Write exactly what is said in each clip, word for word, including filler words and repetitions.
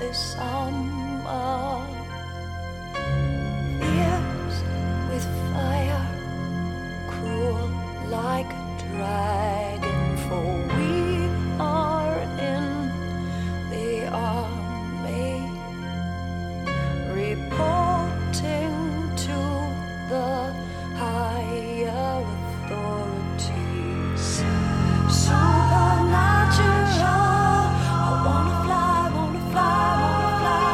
this summer. Fierce with fire, cruel like a dragon, for we are in the army, reporting to the higher authorities. Supernatural, I wanna fly, wanna fly, wanna fly.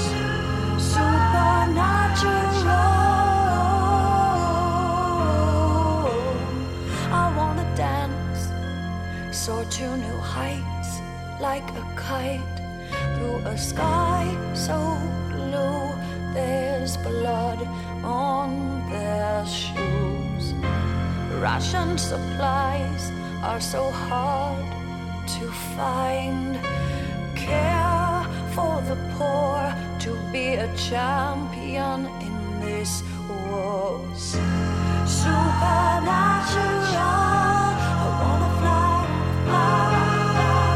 Supernatural, I wanna dance, soar to new heights like a kite, through a sky so blue there's blood on their shoes. Ration supplies are so hard to find. Care for the poor, to be a champion in this war. Supernatural, I wanna fly, fly, fly.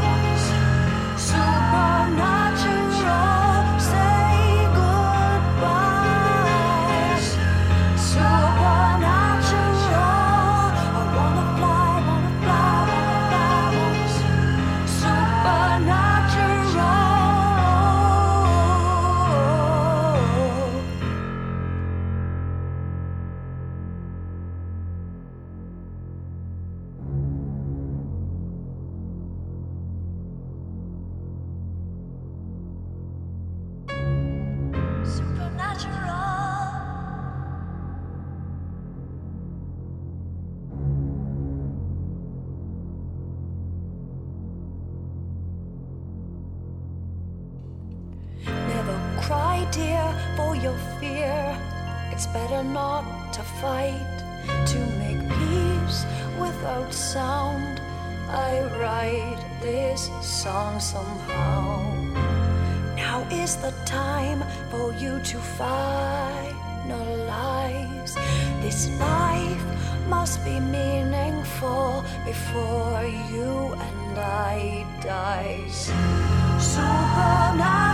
Supernatural, say goodbye. Supernatural, I wanna fly, wanna fly, wanna fly. Supernatural. Never cry, dear, for your fear. It's better not to fight, to make peace without sound. I write this song somehow. Now is the time for you to finalize. This life must be meaningful before you and I die. Supernatural.